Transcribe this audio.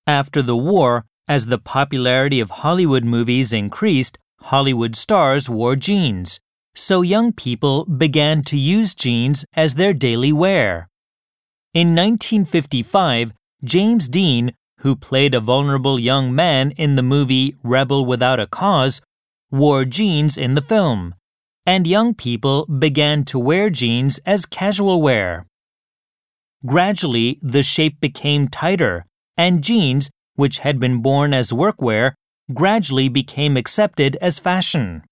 After the war, as the popularity of Hollywood movies increased, Hollywood stars wore jeans, so young people began to use jeans as their daily wear. In 1955, James Dean, who played a vulnerable young man in the movie Rebel Without a Cause, wore jeans in the film, and young people began to wear jeans as casual wear. Gradually, the shape became tighter, and jeans, which had been worn as workwear, gradually became accepted as fashion.